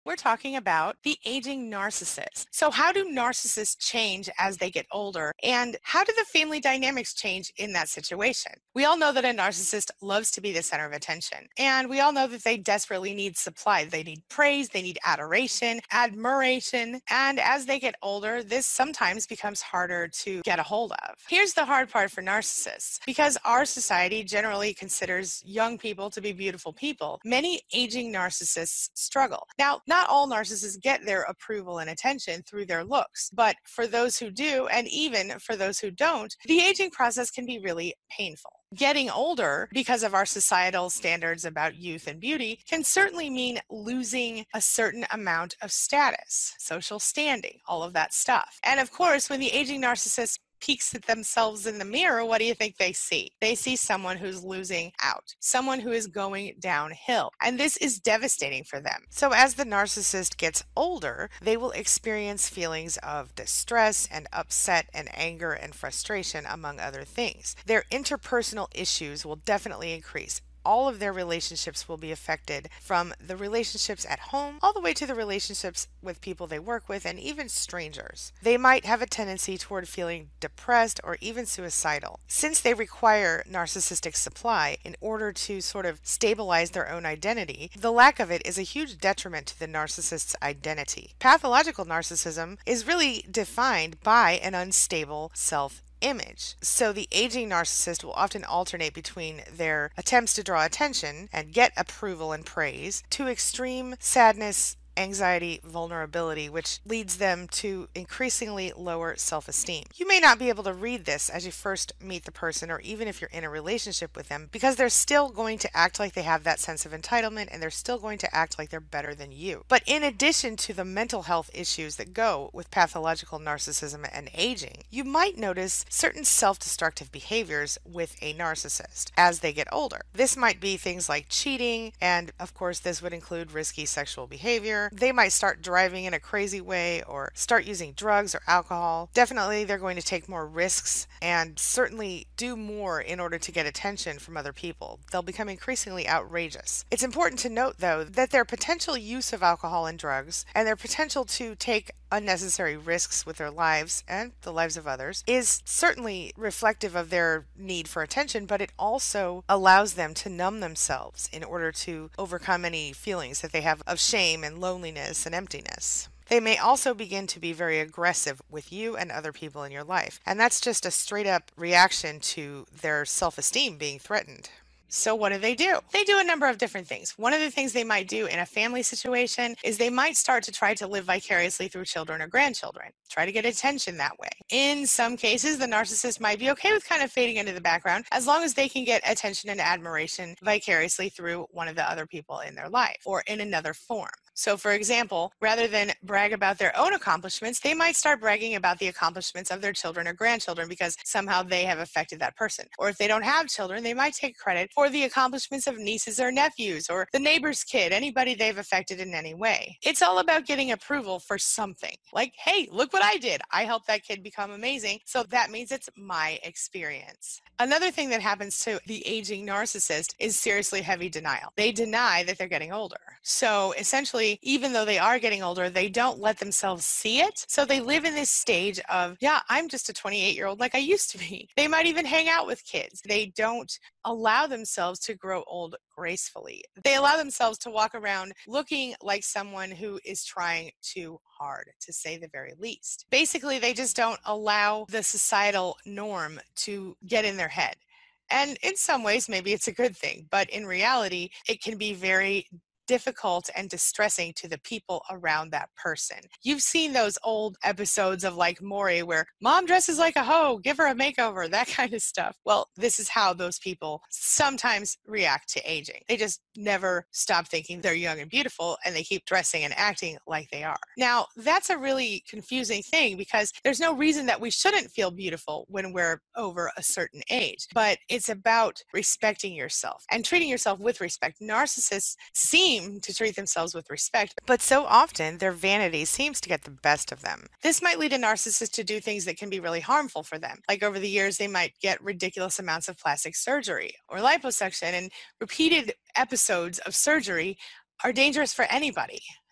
We're talking about the aging narcissist. So, how do narcissists change as they get older? And how do the family dynamics change in that situation? We all know that a narcissist loves to be the center of attention. And we all know that they desperately need supply. They need praise, they need adoration, admiration. And as they get older, this sometimes becomes harder to get a hold of. Here's the hard part for narcissists because our society generally considers young people to be beautiful people, many aging narcissists struggle. Now, not all narcissists get their approval and attention through their looks, but for those who do, and even for those who don't, the aging process can be really painful. Getting older, because of our societal standards about youth and beauty, can certainly mean losing a certain amount of status, social standing, all of that stuff. And of course, when the aging narcissist peeks at themselves in the mirror, what do you think they see? They see someone who's losing out, someone who is going downhill. And this is devastating for them. So as the narcissist gets older, they will experience feelings of distress and upset and anger and frustration, among other things. Their interpersonal issues will definitely increase. All of their relationships will be affected, from the relationships at home all the way to the relationships with people they work with and even strangers. They might have a tendency toward feeling depressed or even suicidal. Since they require narcissistic supply in order to sort of stabilize their own identity, the lack of it is a huge detriment to the narcissist's identity. Pathological narcissism is really defined by an unstable self-image. So the aging narcissist will often alternate between their attempts to draw attention and get approval and praise to extreme sadness, anxiety, vulnerability, which leads them to increasingly lower self-esteem. You may not be able to read this as you first meet the person, or even if you're in a relationship with them, because they're still going to act like they have that sense of entitlement, and they're still going to act like they're better than you. But in addition to the mental health issues that go with pathological narcissism and aging, you might notice certain self-destructive behaviors with a narcissist as they get older. This might be things like cheating, and of course this would include risky sexual behavior. They might start driving in a crazy way or start using drugs or alcohol. Definitely, they're going to take more risks and certainly do more in order to get attention from other people. They'll become increasingly outrageous. It's important to note, though, that their potential use of alcohol and drugs and their potential to take unnecessary risks with their lives and the lives of others is certainly reflective of their need for attention, but it also allows them to numb themselves in order to overcome any feelings that they have of shame and loneliness and emptiness. They may also begin to be very aggressive with you and other people in your life, and that's just a straight up reaction to their self-esteem being threatened. So what do? They do a number of different things. One of the things they might do in a family situation is they might start to try to live vicariously through children or grandchildren, try to get attention that way. In some cases, the narcissist might be okay with kind of fading into the background as long as they can get attention and admiration vicariously through one of the other people in their life or in another form. So, for example, rather than brag about their own accomplishments, they might start bragging about the accomplishments of their children or grandchildren because somehow they have affected that person. Or if they don't have children, they might take credit for the accomplishments of nieces or nephews or the neighbor's kid, anybody they've affected in any way. It's all about getting approval for something. Like, hey, look what I did. I helped that kid become amazing. So that means it's my experience. Another thing that happens to the aging narcissist is seriously heavy denial. They deny that they're getting older. So essentially, even though they are getting older, they don't let themselves see it. So they live in this stage of, yeah, I'm just a 28-year-old like I used to be. They might even hang out with kids. They don't allow themselves to grow old gracefully. They allow themselves to walk around looking like someone who is trying too hard, to say the very least. Basically, they just don't allow the societal norm to get in their head. And in some ways, maybe it's a good thing, but in reality, it can be very difficult and distressing to the people around that person. You've seen those old episodes of like Maury where mom dresses like a hoe, give her a makeover, that kind of stuff. Well, this is how those people sometimes react to aging. They just never stop thinking they're young and beautiful, and they keep dressing and acting like they are. Now, that's a really confusing thing because there's no reason that we shouldn't feel beautiful when we're over a certain age, but it's about respecting yourself and treating yourself with respect. Narcissists seem to treat themselves with respect, but so often their vanity seems to get the best of them. This might lead a narcissist to do things that can be really harmful for them. Like over the years, they might get ridiculous amounts of plastic surgery or liposuction, and repeated episodes of surgery are dangerous for anybody.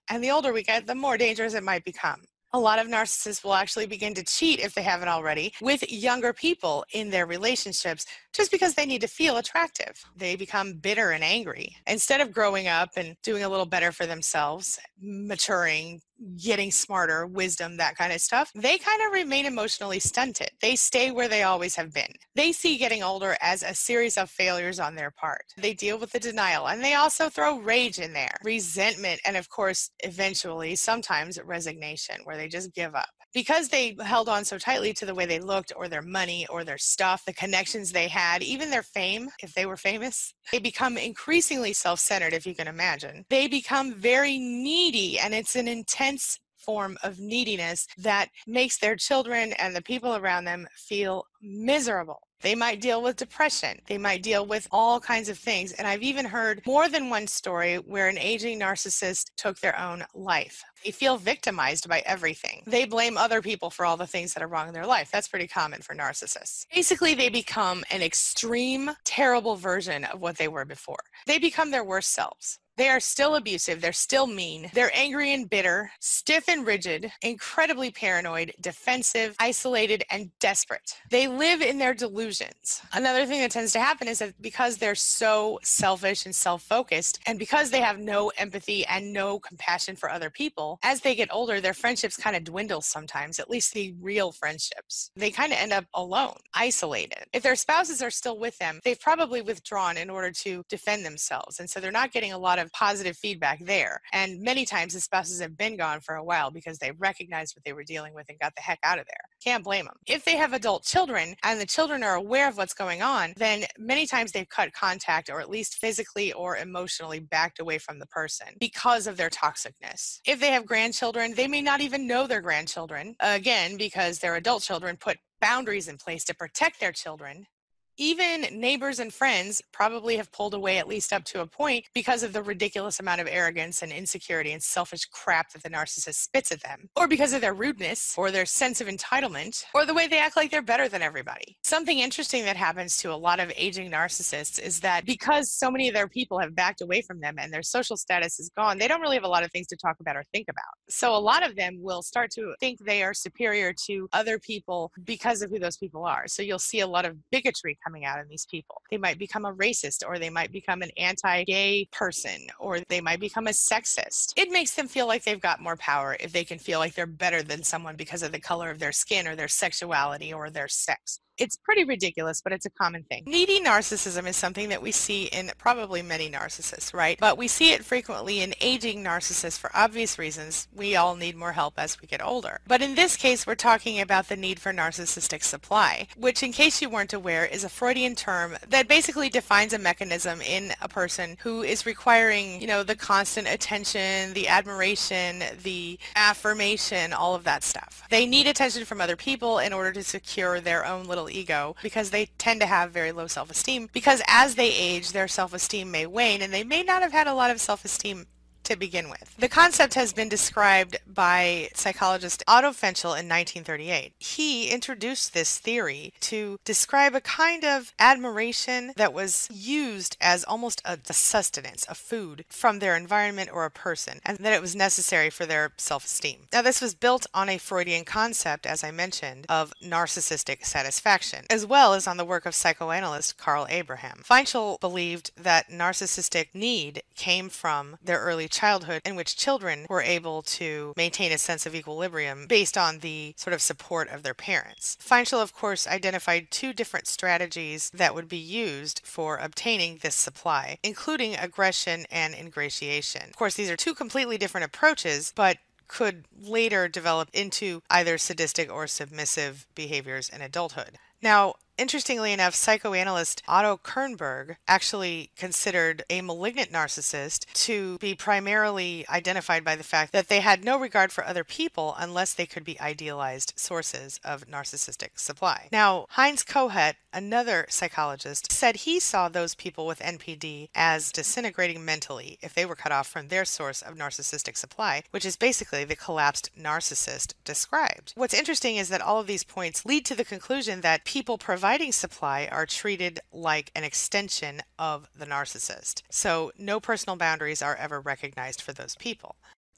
And the older we get, the more dangerous it might become. A lot of narcissists will actually begin to cheat, if they haven't already, with younger people in their relationships just because they need to feel attractive. They become bitter and angry. Instead of growing up and doing a little better for themselves, maturing, getting smarter, wisdom, that kind of stuff, they kind of remain emotionally stunted. They stay where they always have been. They see getting older as a series of failures on their part. They deal with the denial, and they also throw rage in there, resentment, and of course, eventually, sometimes resignation, where they just give up. Because they held on so tightly to the way they looked or their money or their stuff, the connections they had, even their fame, if they were famous, they become increasingly self-centered, if you can imagine. They become very needy, and it's an intense form of neediness that makes their children and the people around them feel miserable. They might deal with depression. They might deal with all kinds of things. And I've even heard more than one story where an aging narcissist took their own life. They feel victimized by everything. They blame other people for all the things that are wrong in their life. That's pretty common for narcissists. Basically, they become an extreme, terrible version of what they were before. They become their worst selves. They are still abusive. They're still mean. They're angry and bitter, stiff and rigid, incredibly paranoid, defensive, isolated, and desperate. They live in their delusions. Another thing that tends to happen is that because they're so selfish and self-focused, and because they have no empathy and no compassion for other people, as they get older, their friendships kind of dwindle sometimes, at least the real friendships. They kind of end up alone, isolated. If their spouses are still with them, they've probably withdrawn in order to defend themselves. And so they're not getting a lot of positive feedback there. And many times the spouses have been gone for a while because they recognized what they were dealing with and got the heck out of there. Can't blame them. If they have adult children and the children are aware of what's going on, then many times they've cut contact, or at least physically or emotionally backed away from the person because of their toxicness. If they have grandchildren, they may not even know their grandchildren, again, because their adult children put boundaries in place to protect their children. Even neighbors and friends probably have pulled away, at least up to a point, because of the ridiculous amount of arrogance and insecurity and selfish crap that the narcissist spits at them, or because of their rudeness, or their sense of entitlement, or the way they act like they're better than everybody. Something interesting that happens to a lot of aging narcissists is that because so many of their people have backed away from them and their social status is gone, they don't really have a lot of things to talk about or think about. So a lot of them will start to think they are superior to other people because of who those people are. So you'll see a lot of bigotry coming out in these people. They might become a racist, or they might become an anti-gay person, or they might become a sexist. It makes them feel like they've got more power if they can feel like they're better than someone because of the color of their skin or their sexuality or their sex. It's pretty ridiculous, but it's a common thing. Needy narcissism is something that we see in probably many narcissists, right? But we see it frequently in aging narcissists for obvious reasons. We all need more help as we get older. But in this case, we're talking about the need for narcissistic supply, which, in case you weren't aware, is a Freudian term that basically defines a mechanism in a person who is requiring, the constant attention, the admiration, the affirmation, all of that stuff. They need attention from other people in order to secure their own little ego, because they tend to have very low self-esteem, because as they age, their self-esteem may wane, and they may not have had a lot of self-esteem to begin with. The concept has been described by psychologist Otto Fenchel in 1938. He introduced this theory to describe a kind of admiration that was used as almost a sustenance, a food from their environment or a person, and that it was necessary for their self-esteem. Now, this was built on a Freudian concept, as I mentioned, of narcissistic satisfaction, as well as on the work of psychoanalyst Carl Abraham. Fenchel believed that narcissistic need came from their early childhood, in which children were able to maintain a sense of equilibrium based on the sort of support of their parents. Fenchel, of course, identified two different strategies that would be used for obtaining this supply, including aggression and ingratiation. Of course, these are two completely different approaches, but could later develop into either sadistic or submissive behaviors in adulthood. Now, interestingly enough, psychoanalyst Otto Kernberg actually considered a malignant narcissist to be primarily identified by the fact that they had no regard for other people unless they could be idealized sources of narcissistic supply. Now, Heinz Kohut, another psychologist, said he saw those people with NPD as disintegrating mentally if they were cut off from their source of narcissistic supply, which is basically the collapsed narcissist described. What's interesting is that all of these points lead to the conclusion that people providing supply are treated like an extension of the narcissist. So no personal boundaries are ever recognized for those people.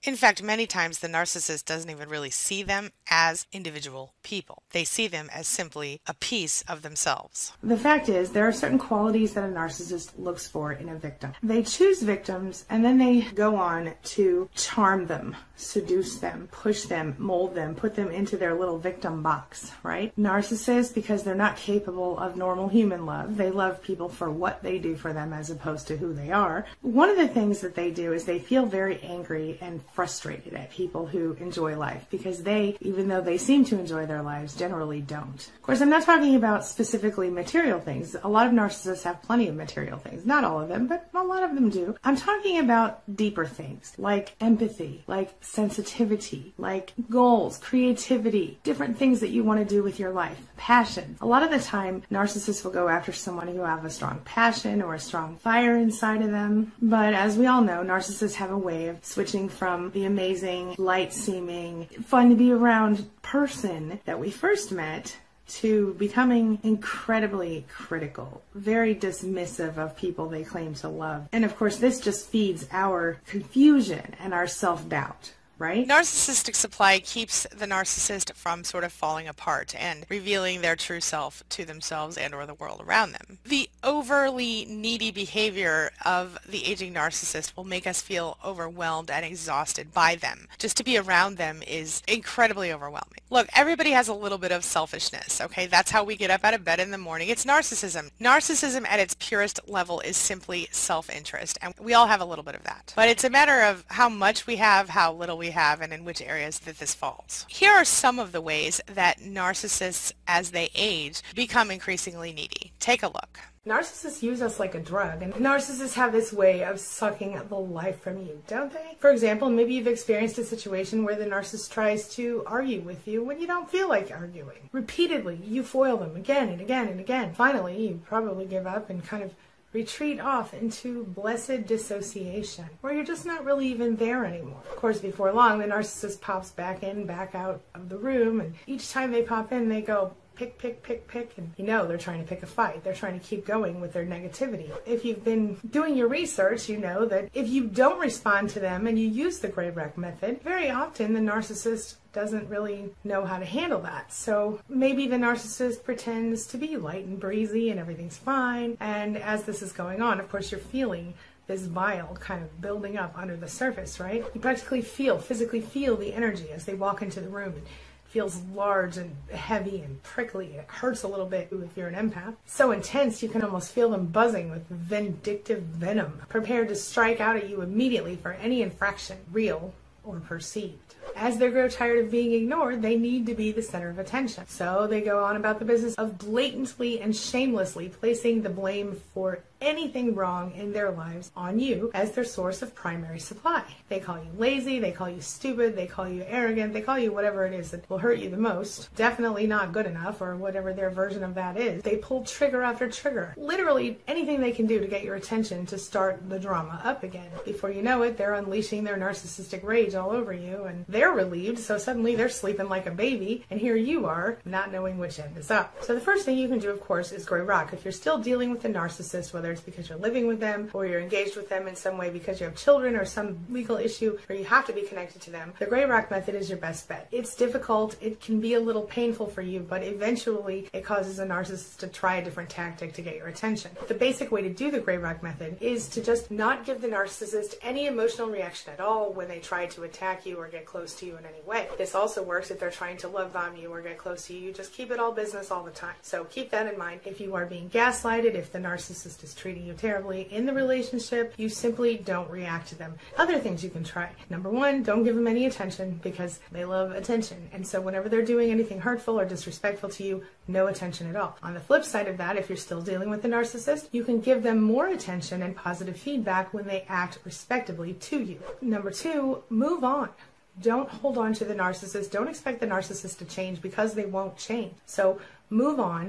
In fact, many times the narcissist doesn't even really see them as individual people. They see them as simply a piece of themselves. The fact is, there are certain qualities that a narcissist looks for in a victim. They choose victims and then they go on to charm them, seduce them, push them, mold them, put them into their little victim box, right? Narcissists, because they're not capable of normal human love, they love people for what they do for them as opposed to who they are. One of the things that they do is they feel very angry and frustrated at people who enjoy life because they, even though they seem to enjoy their lives, generally don't. Of course, I'm not talking about specifically material things. A lot of narcissists have plenty of material things. Not all of them, but a lot of them do. I'm talking about deeper things like empathy, like sensitivity, like goals, creativity, different things that you want to do with your life, passion. A lot of the time, narcissists will go after someone who have a strong passion or a strong fire inside of them. But as we all know, narcissists have a way of switching from the amazing, light-seeming, fun-to-be-around person that we first met to becoming incredibly critical, very dismissive of people they claim to love. And of course, this just feeds our confusion and our self-doubt. Right? Narcissistic supply keeps the narcissist from sort of falling apart and revealing their true self to themselves and or the world around them. The overly needy behavior of the aging narcissist will make us feel overwhelmed and exhausted by them. Just to be around them is incredibly overwhelming. Look, everybody has a little bit of selfishness, okay? That's how we get up out of bed in the morning. It's narcissism. Narcissism at its purest level is simply self-interest, and we all have a little bit of that. But it's a matter of how much we have, how little we have, and in which areas that this falls. Here are some of the ways that narcissists, as they age, become increasingly needy. Take a look. Narcissists use us like a drug, and narcissists have this way of sucking the life from you, don't they? For example, maybe you've experienced a situation where the narcissist tries to argue with you when you don't feel like arguing. Repeatedly, you foil them again and again and again. Finally, you probably give up and kind of retreat off into blessed dissociation, where you're just not really even there anymore. Of course, before long, the narcissist pops back in, back out of the room, and each time they pop in, they go, pick, pick, pick, pick, and you know they're trying to pick a fight. They're trying to keep going with their negativity. If you've been doing your research, you know that if you don't respond to them and you use the Greybrecht method, very often the narcissist doesn't really know how to handle that. So maybe the narcissist pretends to be light and breezy and everything's fine, and as this is going on, of course, you're feeling this bile kind of building up under the surface, right? You practically physically feel the energy as they walk into the room. It feels large and heavy and prickly. It hurts a little bit if you're an empath. So intense you can almost feel them buzzing with vindictive venom, prepared to strike out at you immediately for any infraction, real or perceived. As they grow tired of being ignored, they need to be the center of attention. So they go on about the business of blatantly and shamelessly placing the blame for anything wrong in their lives on you as their source of primary supply. They call you lazy, they call you stupid, they call you arrogant, they call you whatever it is that will hurt you the most. Definitely not good enough, or whatever their version of that is. They pull trigger after trigger. Literally anything they can do to get your attention to start the drama up again. Before you know it, they're unleashing their narcissistic rage all over you, and they're relieved, so suddenly they're sleeping like a baby, and here you are, not knowing which end is up. So the first thing you can do, of course, is Grey Rock. If you're still dealing with a narcissist, whether it's because you're living with them or you're engaged with them in some way because you have children or some legal issue or you have to be connected to them, the Grey Rock method is your best bet. It's difficult, it can be a little painful for you, but eventually it causes a narcissist to try a different tactic to get your attention. The basic way to do the Grey Rock method is to just not give the narcissist any emotional reaction at all when they try to attack you or get close to you in any way. This also works if they're trying to love bomb you or get close to you. You just keep it all business all the time. So keep that in mind. If you are being gaslighted, if the narcissist is treating you terribly in the relationship, you simply don't react to them. Other things you can try. Number one, don't give them any attention because they love attention. And so whenever they're doing anything hurtful or disrespectful to you, no attention at all. On the flip side of that, if you're still dealing with a narcissist, you can give them more attention and positive feedback when they act respectably to you. Number two, move on. Don't hold on to the narcissist. Don't expect the narcissist to change because they won't change. So move on.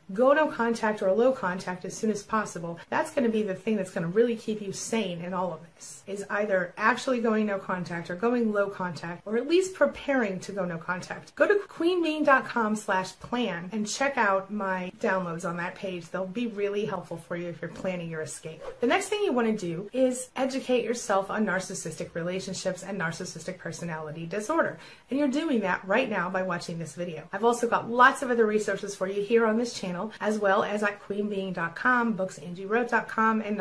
go no contact or low contact as soon as possible. That's going to be the thing that's going to really keep you sane in all of this, is either actually going no contact or going low contact, or at least preparing to go no contact. Go to queenbeeing.com/plan and check out my downloads on that page. They'll be really helpful for you if you're planning your escape. The next thing you want to do is educate yourself on narcissistic relationships and narcissistic personality disorder. And you're doing that right now by watching this video. I've also got lots of other resources for you here on this channel, as well as at queenbeeing.com, booksangieWrote.com, and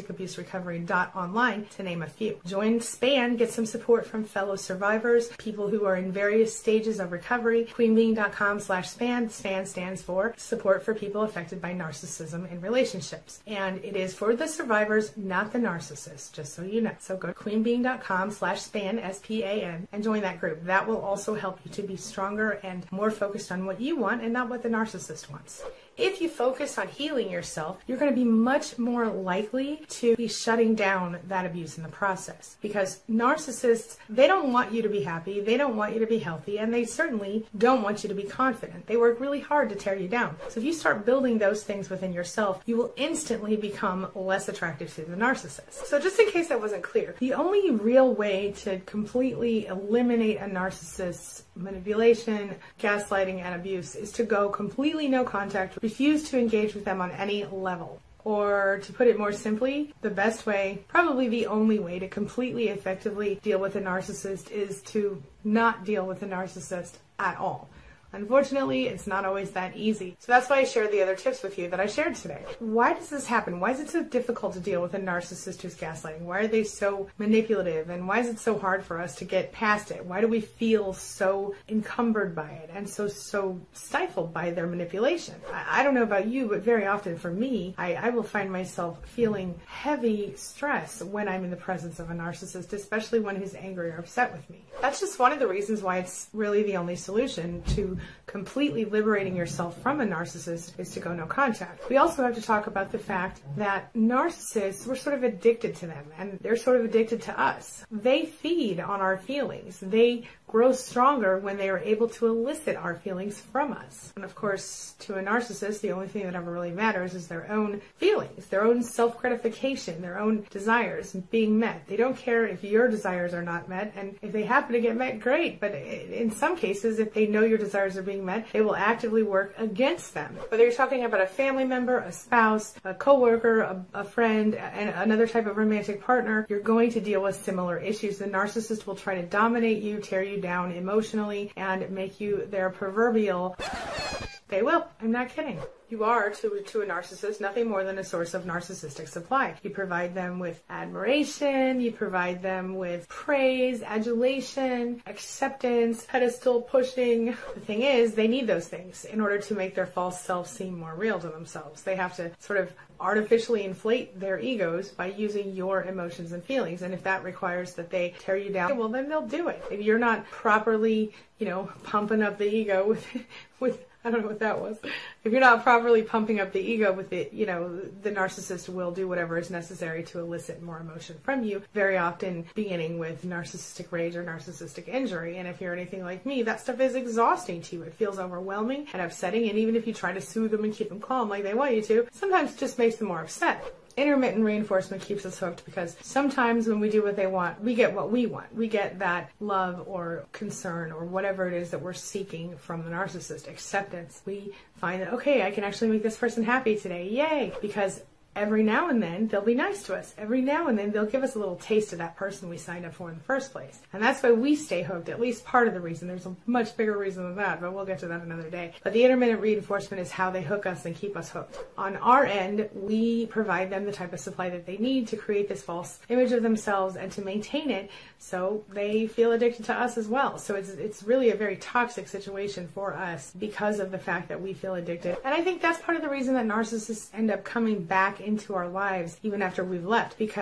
narcissisticabuserecovery.online, to name a few. Join SPAN, get some support from fellow survivors, people who are in various stages of recovery. queenbeeing.com/SPAN. SPAN stands for Support for People Affected by Narcissism in Relationships. And it is for the survivors, not the narcissists, just so you know. So go to queenbeeing.com/SPAN, SPAN, and join that group. That will also help you to be stronger and more focused on what you want and not what the narcissist wants. If you focus on healing yourself, you're going to be much more likely to be shutting down that abuse in the process. Because narcissists, they don't want you to be happy, they don't want you to be healthy, and they certainly don't want you to be confident. They work really hard to tear you down. So if you start building those things within yourself, you will instantly become less attractive to the narcissist. So just in case that wasn't clear, the only real way to completely eliminate a narcissist's manipulation, gaslighting, and abuse is to go completely no contact, refuse to engage with them on any level. Or to put it more simply, the best way, probably the only way to completely effectively deal with a narcissist is to not deal with a narcissist at all. Unfortunately, it's not always that easy. So that's why I shared the other tips with you that I shared today. Why does this happen? Why is it so difficult to deal with a narcissist who's gaslighting? Why are they so manipulative? And why is it so hard for us to get past it? Why do we feel so encumbered by it and so stifled by their manipulation? I don't know about you, but very often for me, I will find myself feeling heavy stress when I'm in the presence of a narcissist, especially when he's angry or upset with me. That's just one of the reasons why it's really the only solution to completely liberating yourself from a narcissist is to go no contact. We also have to talk about the fact that narcissists, we're sort of addicted to them, and they're sort of addicted to us. They feed on our feelings. They grow stronger when they are able to elicit our feelings from us. And of course, to a narcissist, the only thing that ever really matters is their own feelings, their own self-gratification, their own desires being met. They don't care if your desires are not met, and if they happen to get met, great. But in some cases, if they know your desires are being met, they will actively work against them. Whether you're talking about a family member, a spouse, a coworker, a friend, and another type of romantic partner, you're going to deal with similar issues. The narcissist will try to dominate you, tear you down emotionally, and make you their proverbial... They will. I'm not kidding. You are, to a narcissist, nothing more than a source of narcissistic supply. You provide them with admiration, you provide them with praise, adulation, acceptance, pedestal pushing. The thing is, they need those things in order to make their false self seem more real to themselves. They have to sort of artificially inflate their egos by using your emotions and feelings. And if that requires that they tear you down, well, then they'll do it. If you're not properly, pumping up the ego with I don't know what that was. If you're not properly pumping up the ego with it, the narcissist will do whatever is necessary to elicit more emotion from you, very often beginning with narcissistic rage or narcissistic injury. And if you're anything like me, that stuff is exhausting to you. It feels overwhelming and upsetting, and even if you try to soothe them and keep them calm like they want you to, sometimes it just makes them more upset. Intermittent reinforcement keeps us hooked because sometimes when we do what they want, we get what we want. We get that love or concern or whatever it is that we're seeking from the narcissist. Acceptance. We find that, okay, I can actually make this person happy today. Yay! Because every now and then they'll be nice to us. Every now and then they'll give us a little taste of that person we signed up for in the first place. And that's why we stay hooked, at least part of the reason. There's a much bigger reason than that, but we'll get to that another day. But the intermittent reinforcement is how they hook us and keep us hooked. On our end, we provide them the type of supply that they need to create this false image of themselves and to maintain it so they feel addicted to us as well. So it's really a very toxic situation for us because of the fact that we feel addicted. And I think that's part of the reason that narcissists end up coming back into our lives even after we've left, because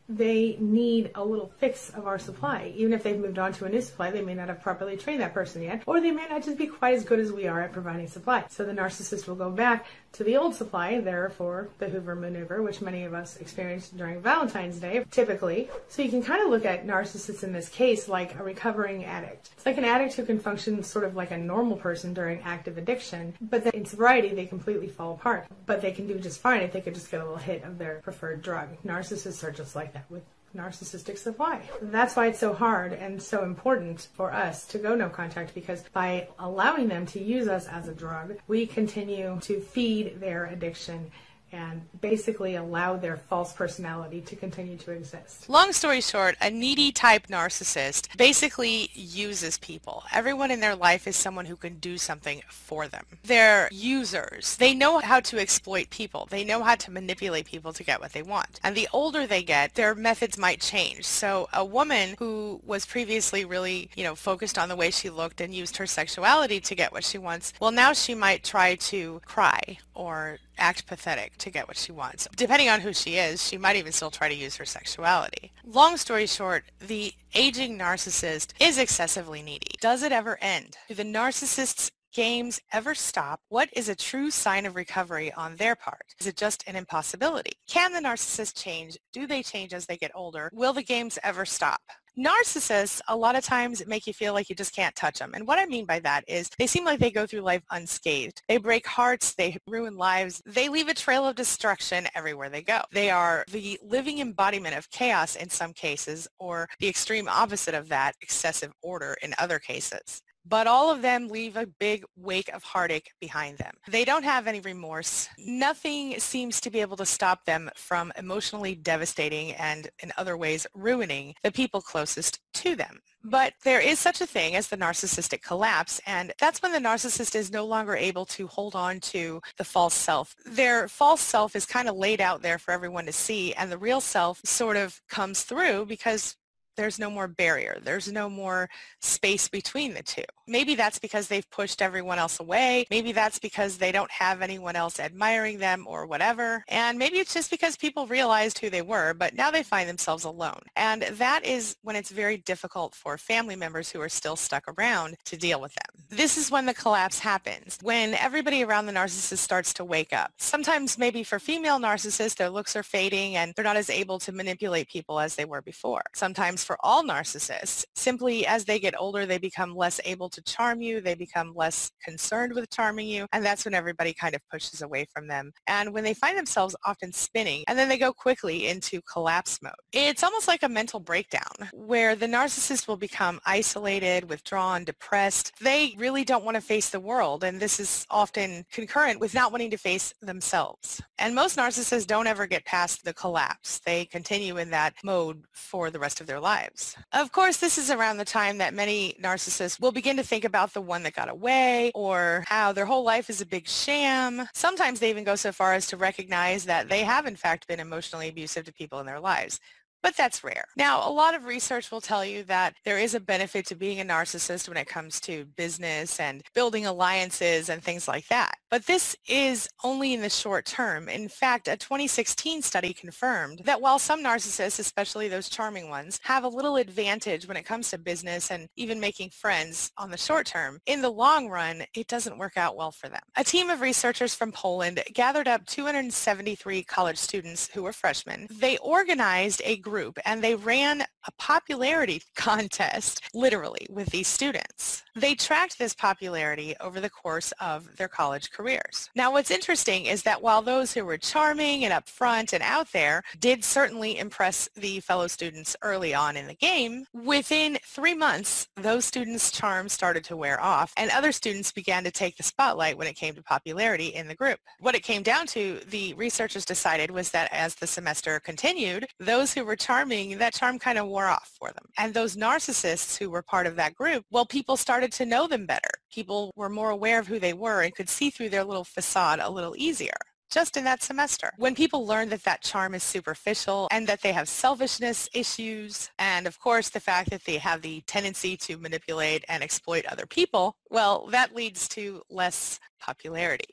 they need a little fix of our supply. Even if they've moved on to a new supply, they may not have properly trained that person yet, or they may not just be quite as good as we are at providing supply. So the narcissist will go back to the old supply, therefore the Hoover maneuver, which many of us experienced during Valentine's Day, typically. So you can kind of look at narcissists in this case like a recovering addict. It's like an addict who can function sort of like a normal person during active addiction, but then in sobriety they completely fall apart. But they can do just fine if they could just get a little hit of their preferred drug. Narcissists are just like that with narcissistic supply. That's why it's so hard and so important for us to go no contact, because by allowing them to use us as a drug, we continue to feed their addiction and basically allow their false personality to continue to exist. Long story short, a needy type narcissist basically uses people. Everyone in their life is someone who can do something for them. They're users. They know how to exploit people. They know how to manipulate people to get what they want. And the older they get, their methods might change. So a woman who was previously really, focused on the way she looked and used her sexuality to get what she wants, well, now she might try to cry or act pathetic to get what she wants. Depending on who she is, she might even still try to use her sexuality. Long story short, the aging narcissist is excessively needy. Does it ever end? Do the narcissist's games ever stop? What is a true sign of recovery on their part? Is it just an impossibility? Can the narcissist change? Do they change as they get older? Will the games ever stop? Narcissists, a lot of times, make you feel like you just can't touch them. And what I mean by that is they seem like they go through life unscathed. They break hearts. They ruin lives. They leave a trail of destruction everywhere they go. They are the living embodiment of chaos in some cases, or the extreme opposite of that, excessive order in other cases. But all of them leave a big wake of heartache behind them. They don't have any remorse. Nothing seems to be able to stop them from emotionally devastating and, in other ways, ruining the people closest to them. But there is such a thing as the narcissistic collapse, and that's when the narcissist is no longer able to hold on to the false self. Their false self is kind of laid out there for everyone to see, and the real self sort of comes through because there's no more barrier. There's no more space between the two. Maybe that's because they've pushed everyone else away. Maybe that's because they don't have anyone else admiring them or whatever. And maybe it's just because people realized who they were, but now they find themselves alone. And that is when it's very difficult for family members who are still stuck around to deal with them. This is when the collapse happens, when everybody around the narcissist starts to wake up. Sometimes maybe for female narcissists, their looks are fading and they're not as able to manipulate people as they were before. Sometimes for all narcissists, simply as they get older, they become less able to charm you, they become less concerned with charming you, and that's when everybody kind of pushes away from them. And when they find themselves often spinning, and then they go quickly into collapse mode. It's almost like a mental breakdown, where the narcissist will become isolated, withdrawn, depressed. They really don't want to face the world, and this is often concurrent with not wanting to face themselves. And most narcissists don't ever get past the collapse. They continue in that mode for the rest of their lives. Of course, this is around the time that many narcissists will begin to think about the one that got away, or how their whole life is a big sham. Sometimes they even go so far as to recognize that they have in fact been emotionally abusive to people in their lives. But that's rare. Now, a lot of research will tell you that there is a benefit to being a narcissist when it comes to business and building alliances and things like that. But this is only in the short term. In fact, a 2016 study confirmed that while some narcissists, especially those charming ones, have a little advantage when it comes to business and even making friends on the short term, in the long run, it doesn't work out well for them. A team of researchers from Poland gathered up 273 college students who were freshmen. They organized a group and they ran a popularity contest, literally, with these students. They tracked this popularity over the course of their college careers. Now, what's interesting is that while those who were charming and upfront and out there did certainly impress the fellow students early on in the game, within 3 months, those students' charm started to wear off, and other students began to take the spotlight when it came to popularity in the group. What it came down to, the researchers decided, was that as the semester continued, those who were charming, that charm kind of wore off for them. And those narcissists who were part of that group, well, people started to know them better. People were more aware of who they were and could see through their little facade a little easier. Just in that semester. When people learn that that charm is superficial and that they have selfishness issues, and of course the fact that they have the tendency to manipulate and exploit other people, well, that leads to less popularity.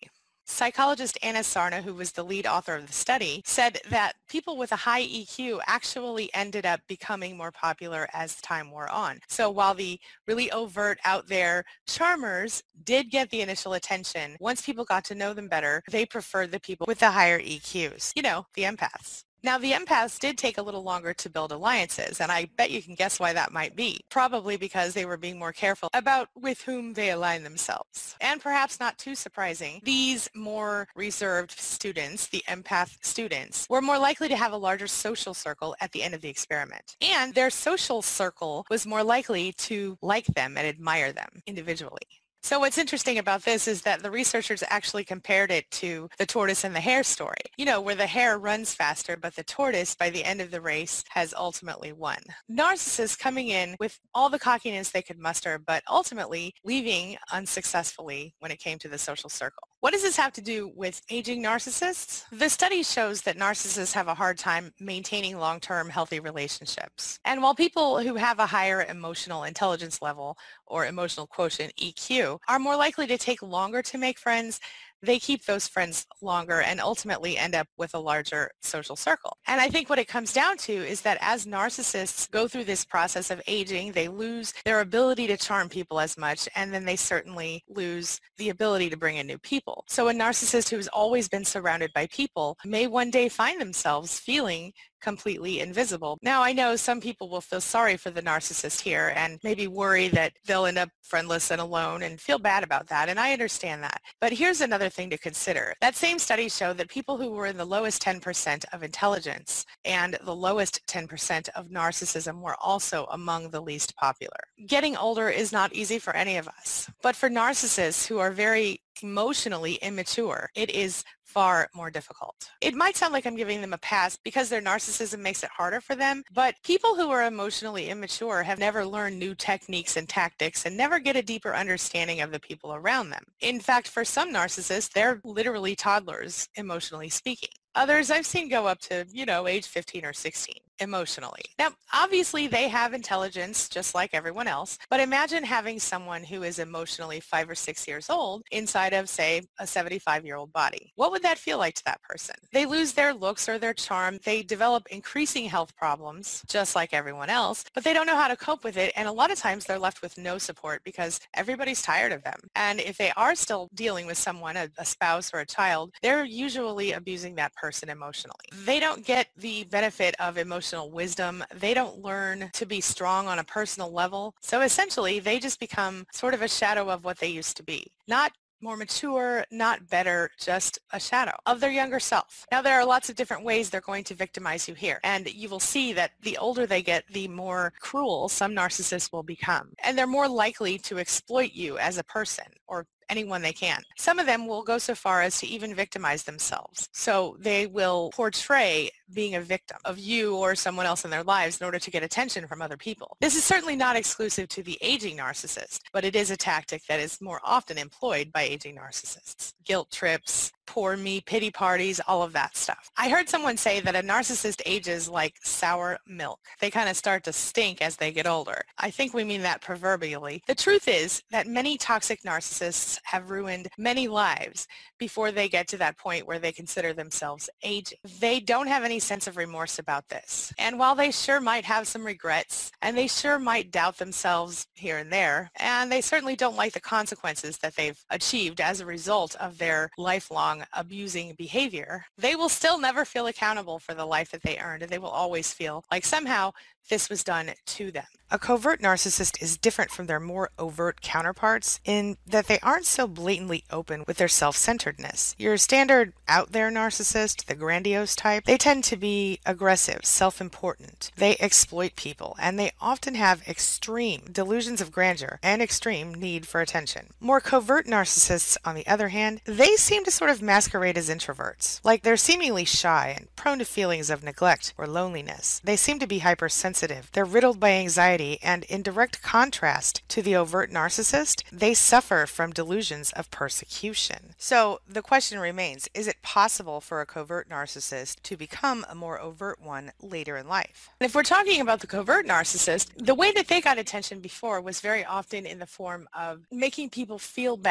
Psychologist Anna Sarna, who was the lead author of the study, said that people with a high EQ actually ended up becoming more popular as time wore on. So while the really overt, out there charmers did get the initial attention, once people got to know them better, they preferred the people with the higher EQs. You know, the empaths. Now, the empaths did take a little longer to build alliances, and I bet you can guess why that might be. Probably because they were being more careful about with whom they align themselves. And perhaps not too surprising, these more reserved students, the empath students, were more likely to have a larger social circle at the end of the experiment. And their social circle was more likely to like them and admire them individually. So what's interesting about this is that the researchers actually compared it to the tortoise and the hare story, you know, where the hare runs faster, but the tortoise, by the end of the race, has ultimately won. Narcissists coming in with all the cockiness they could muster, but ultimately leaving unsuccessfully when it came to the social circle. What does this have to do with aging narcissists? The study shows that narcissists have a hard time maintaining long-term healthy relationships. And while people who have a higher emotional intelligence level or emotional quotient, EQ, are more likely to take longer to make friends, they keep those friends longer and ultimately end up with a larger social circle. And I think what it comes down to is that as narcissists go through this process of aging, they lose their ability to charm people as much, and then they certainly lose the ability to bring in new people. So a narcissist who's always been surrounded by people may one day find themselves feeling completely invisible. Now, I know some people will feel sorry for the narcissist here and maybe worry that they'll end up friendless and alone and feel bad about that, and I understand that. But here's another thing to consider. That same study showed that people who were in the lowest 10% of intelligence and the lowest 10% of narcissism were also among the least popular. Getting older is not easy for any of us, but for narcissists who are very emotionally immature, it is far more difficult. It might sound like I'm giving them a pass because their narcissism makes it harder for them, but people who are emotionally immature have never learned new techniques and tactics and never get a deeper understanding of the people around them. In fact, for some narcissists, they're literally toddlers, emotionally speaking. Others I've seen go up to, age 15 or 16 emotionally. Now, obviously they have intelligence just like everyone else, but imagine having someone who is emotionally 5 or 6 years old inside of, say, a 75-year-old body. What would that feel like to that person? They lose their looks or their charm. They develop increasing health problems just like everyone else, but they don't know how to cope with it, and a lot of times they're left with no support because everybody's tired of them. And if they are still dealing with someone, a spouse or a child, they're usually abusing that person emotionally. They don't get the benefit of emotional wisdom. They don't learn to be strong on a personal level. So essentially, they just become sort of a shadow of what they used to be. Not more mature, not better, just a shadow of their younger self. Now, there are lots of different ways they're going to victimize you here, and you will see that the older they get, the more cruel some narcissists will become, and they're more likely to exploit you as a person or anyone they can. Some of them will go so far as to even victimize themselves. So they will portray being a victim of you or someone else in their lives in order to get attention from other people. This is certainly not exclusive to the aging narcissist, but it is a tactic that is more often employed by aging narcissists. Guilt trips, poor me, pity parties, all of that stuff. I heard someone say that a narcissist ages like sour milk. They kind of start to stink as they get older. I think we mean that proverbially. The truth is that many toxic narcissists have ruined many lives before they get to that point where they consider themselves aging. They don't have any sense of remorse about this. And while they sure might have some regrets, and they sure might doubt themselves here and there, and they certainly don't like the consequences that they've achieved as a result of their lifelong abusing behavior, they will still never feel accountable for the life that they earned, and they will always feel like somehow this was done to them. A covert narcissist is different from their more overt counterparts in that they aren't so blatantly open with their self-centeredness. Your standard out there narcissist, the grandiose type, they tend to be aggressive, self-important. They exploit people, and they often have extreme delusions of grandeur and extreme need for attention. More covert narcissists, on the other hand, they seem to sort of masquerade as introverts. Like they're seemingly shy and prone to feelings of neglect or loneliness. They seem to be hypersensitive. They're riddled by anxiety, and in direct contrast to the overt narcissist, they suffer from delusions of persecution. So the question remains, is it possible for a covert narcissist to become a more overt one later in life? And if we're talking about the covert narcissist, the way that they got attention before was very often in the form of making people feel bad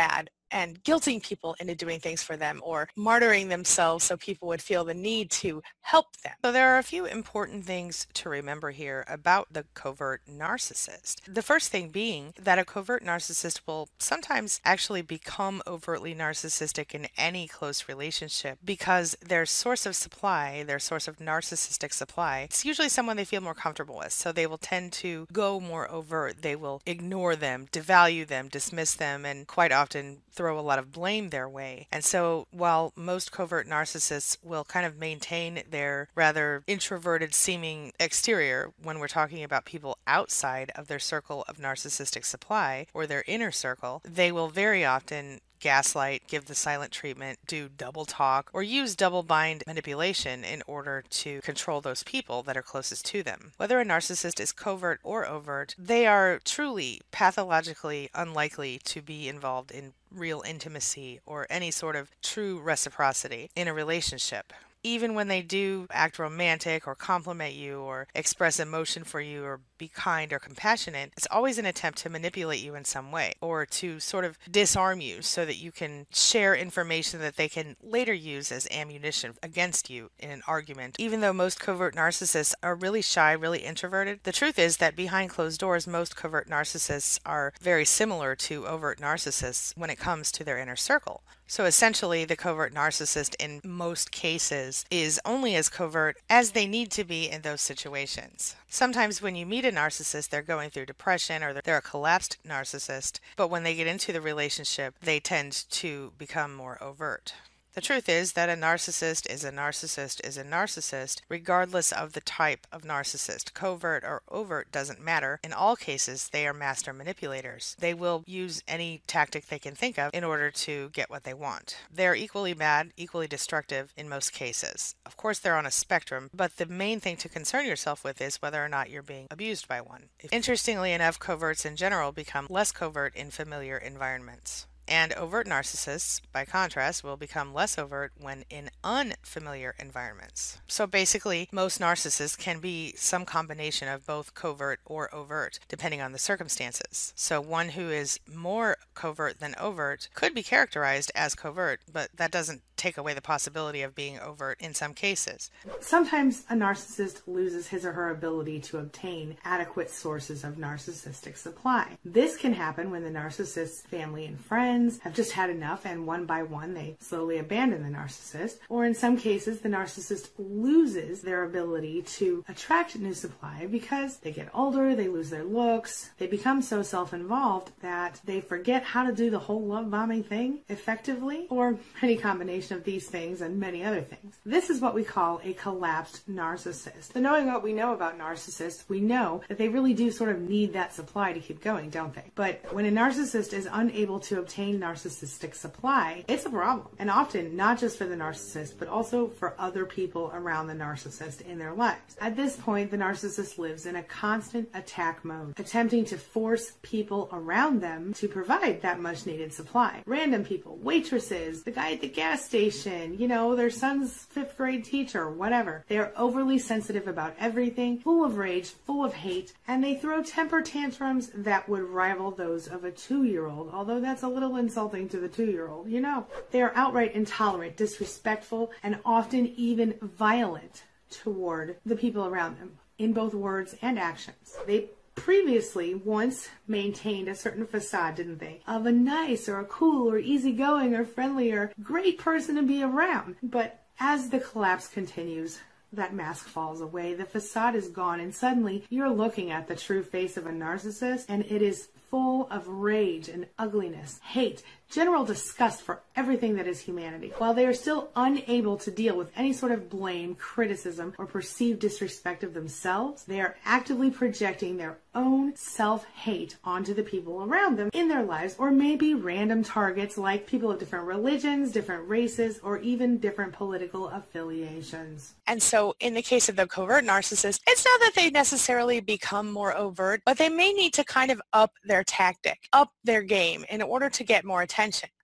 and guilting people into doing things for them or martyring themselves so people would feel the need to help them. So there are a few important things to remember here about the covert narcissist. The first thing being that a covert narcissist will sometimes actually become overtly narcissistic in any close relationship because their source of supply, their source of narcissistic supply, it's usually someone they feel more comfortable with. So they will tend to go more overt. They will ignore them, devalue them, dismiss them, and quite often throw a lot of blame their way. And so while most covert narcissists will kind of maintain their rather introverted seeming exterior when we're talking about people outside of their circle of narcissistic supply or their inner circle, they will very often gaslight, give the silent treatment, do double talk, or use double bind manipulation in order to control those people that are closest to them. Whether a narcissist is covert or overt, they are truly pathologically unlikely to be involved in real intimacy or any sort of true reciprocity in a relationship. Even when they do act romantic or compliment you or express emotion for you or be kind or compassionate, it's always an attempt to manipulate you in some way or to sort of disarm you so that you can share information that they can later use as ammunition against you in an argument. Even though most covert narcissists are really shy, really introverted, the truth is that behind closed doors, most covert narcissists are very similar to overt narcissists when it comes to their inner circle. So essentially, the covert narcissist in most cases is only as covert as they need to be in those situations. Sometimes when you meet a narcissist, they're going through depression or they're a collapsed narcissist, but when they get into the relationship, they tend to become more overt. The truth is that a narcissist is a narcissist is a narcissist, regardless of the type of narcissist. Covert or overt doesn't matter. In all cases, they are master manipulators. They will use any tactic they can think of in order to get what they want. They're equally bad, equally destructive in most cases. Of course, they're on a spectrum, but the main thing to concern yourself with is whether or not you're being abused by one. Interestingly enough, coverts in general become less covert in familiar environments. And overt narcissists, by contrast, will become less overt when in unfamiliar environments. So basically, most narcissists can be some combination of both covert or overt, depending on the circumstances. So one who is more covert than overt could be characterized as covert, but that doesn't take away the possibility of being overt in some cases. Sometimes a narcissist loses his or her ability to obtain adequate sources of narcissistic supply. This can happen when the narcissist's family and friends have just had enough and one by one they slowly abandon the narcissist, or in some cases the narcissist loses their ability to attract new supply because they get older, they lose their looks, they become so self-involved that they forget how to do the whole love bombing thing effectively, or any combination of these things and many other things. This is what we call a collapsed narcissist. So knowing what we know about narcissists, we know that they really do sort of need that supply to keep going, don't they? But when a narcissist is unable to obtain narcissistic supply, it's a problem. And often not just for the narcissist, but also for other people around the narcissist in their lives. At this point, the narcissist lives in a constant attack mode, attempting to force people around them to provide that much needed supply. Random people, waitresses, the guy at the gas station, their son's 5th grade teacher, whatever. They are overly sensitive about everything, full of rage, full of hate, and they throw temper tantrums that would rival those of a 2-year-old, although that's a little insulting to the 2-year-old, They are outright intolerant, disrespectful, and often even violent toward the people around them, in both words and actions. They previously once maintained a certain facade, didn't they? Of a nice or a cool or easygoing or friendly or great person to be around. But as the collapse continues, that mask falls away, the facade is gone, and suddenly you're looking at the true face of a narcissist, and it is full of rage and ugliness, hate, general disgust for everything that is humanity. While they are still unable to deal with any sort of blame, criticism, or perceived disrespect of themselves, they are actively projecting their own self-hate onto the people around them in their lives, or maybe random targets like people of different religions, different races, or even different political affiliations. And so in the case of the covert narcissist, it's not that they necessarily become more overt, but they may need to kind of up their tactic, up their game in order to get more attention.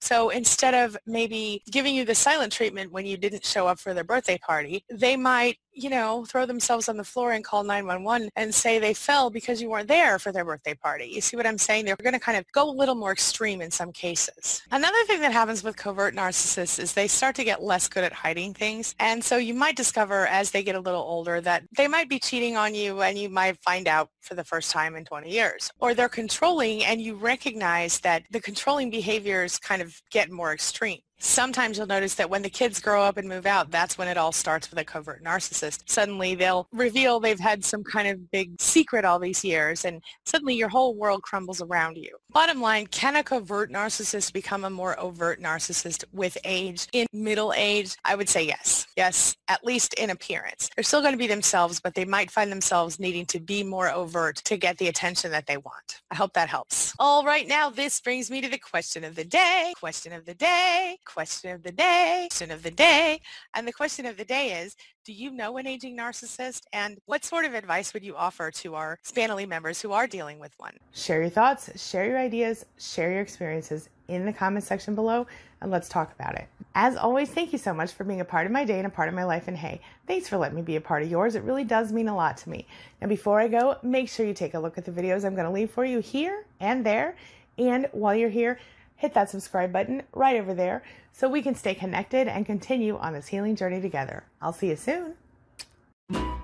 So instead of maybe giving you the silent treatment when you didn't show up for their birthday party, they might, throw themselves on the floor and call 911 and say they fell because you weren't there for their birthday party. You see what I'm saying? They're going to kind of go a little more extreme in some cases. Another thing that happens with covert narcissists is they start to get less good at hiding things. And so you might discover as they get a little older that they might be cheating on you and you might find out for the first time in 20 years. Or they're controlling and you recognize that the controlling behaviors kind of get more extreme. Sometimes you'll notice that when the kids grow up and move out, that's when it all starts with a covert narcissist. Suddenly they'll reveal they've had some kind of big secret all these years, and suddenly your whole world crumbles around you. Bottom line, can a covert narcissist become a more overt narcissist with age? In middle age, I would say yes. Yes, at least in appearance. They're still going to be themselves, but they might find themselves needing to be more overt to get the attention that they want. I hope that helps. All right, now this brings me to the question of the day. Question of the day. Question of the day. Question of the day. And the question of the day is, do you know an aging narcissist? And what sort of advice would you offer to our Spanily members who are dealing with one? Share your thoughts, share your ideas, share your experiences in the comment section below, and let's talk about it. As always, thank you so much for being a part of my day and a part of my life. And hey, thanks for letting me be a part of yours. It really does mean a lot to me. Now, before I go, make sure you take a look at the videos I'm going to leave for you here and there. And while you're here, hit that subscribe button right over there so we can stay connected and continue on this healing journey together. I'll see you soon.